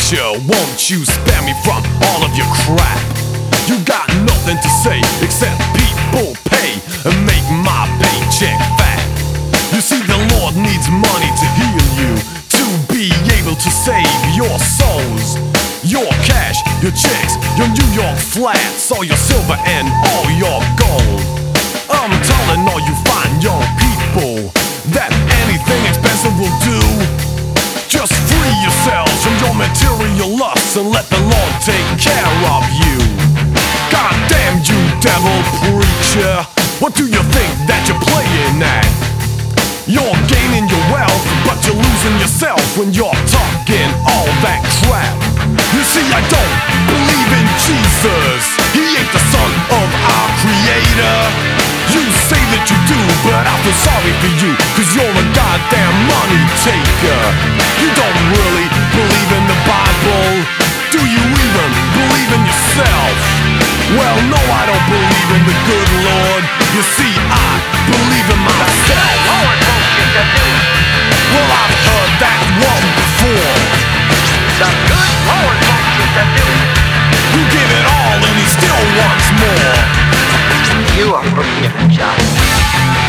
preacher, won't you spare me from all of your crap? You got nothing to say except people pay and make my paycheck fat. You see, the Lord needs money to heal you, to be able to save your souls, your cash, your checks, your New York flats, all your silver and all your gold. I'm telling all you fine young people that anything expensive will do. Just free yourselves from your material lusts and let the Lord take care of you. God damn you, devil preacher, what do you think that you're playing at? You're gaining your wealth, but you're losing yourself when you're talking all that crap. You see, I don't believe in Jesus. He ain't the son of our creator. You say that you do, but I feel sorry for you, cause you're a goddamn money taker. You don't really believe in the Bible. Do you even believe in yourself? Well, no, I don't believe in the good Lord. You see, I believe in myself. Well, I've heard that one before. The good Lord wants you to do it. You give it all and he still wants more. You are forgiven, John.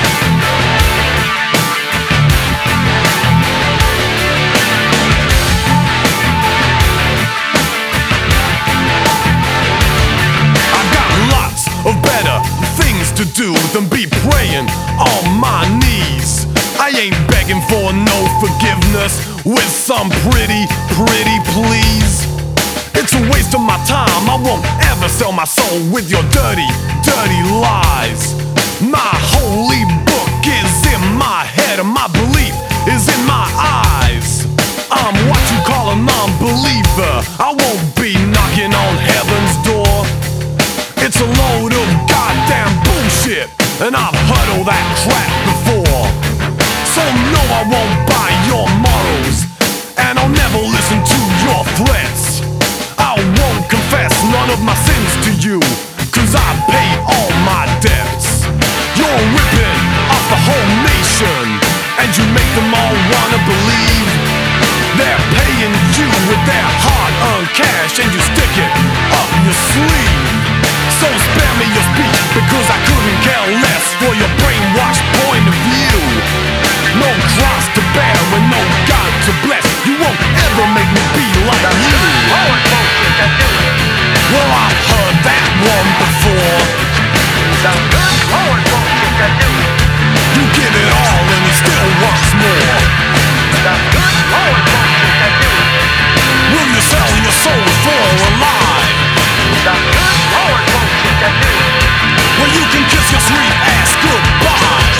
Of better things to do than be praying on my knees. I ain't begging for no forgiveness with some pretty please. It's a waste of my time. I won't ever sell my soul with your dirty lies. My holy book is in my head and my belief is in my eyes. I'm what you call a non-believer. I won't be knocking on heaven's door. It's a load of goddamn bullshit, and I've heard all that crap before. So no, I won't buy your morals, and I'll never listen to your threats. I won't confess none of my sins to you, cause I pay all my debts. You're ripping off the whole nation, and you make them all wanna believe. They're paying you with their hard-earned cash, and you stick it up your sleeve. So spare me your speech, because I couldn't care less for your brainwashed point of view. No cross to bear and no God to bless. You won't ever make me be like you. Lord wants you to do it. Well, I've heard that one before. The good Lord wants you to do it. You give it all and he still wants more. The good Lord wants you to do it. Will you sell your soul for a lie? The good Lord wants you to do it. Well, you can kiss your sweet ass goodbye.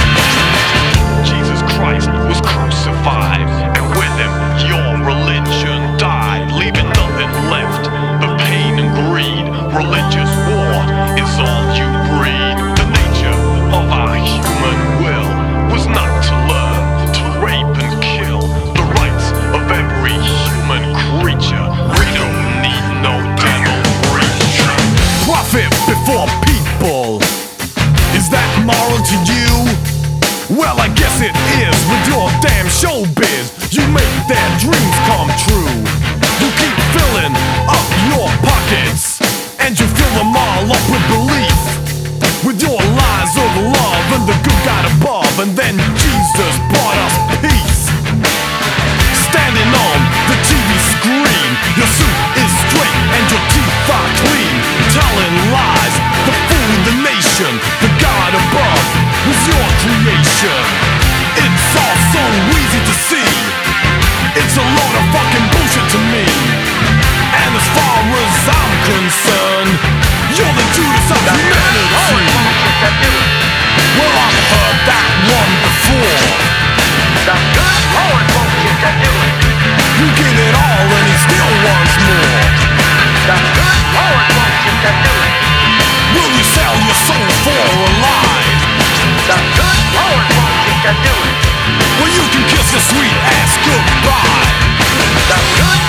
Jesus Christ was crucified, and with him your religion died, leaving nothing left but pain and greed. Religious war is all you breed. The nature of our human will was not to learn to rape and kill. The rights of every human creature. We don't need no devil preacher. Profit before people. Is that moral to you? Well, I guess it is with your damn showbiz. You make their dreams come true. You keep filling up your pockets, and you fill them all up with belief, with your lies of love and the good God above. And then Jesus brought us peace. Standing on the TV screen, your suit is straight and your teeth are clean, telling lies to fool the nation. The God above was your creation. It's all so easy to see. It's a load of fucking bullshit to me. And as far as I'm concerned, you're the Judas of humanity. Well, I've heard that one before. The good Lord wants you to do it. You give it all and he still wants more. The good Lord wants you to do it. Will you sell your soul for a lie? The good Lord wants you to do it. Well, you can kiss your sweet ass goodbye. The good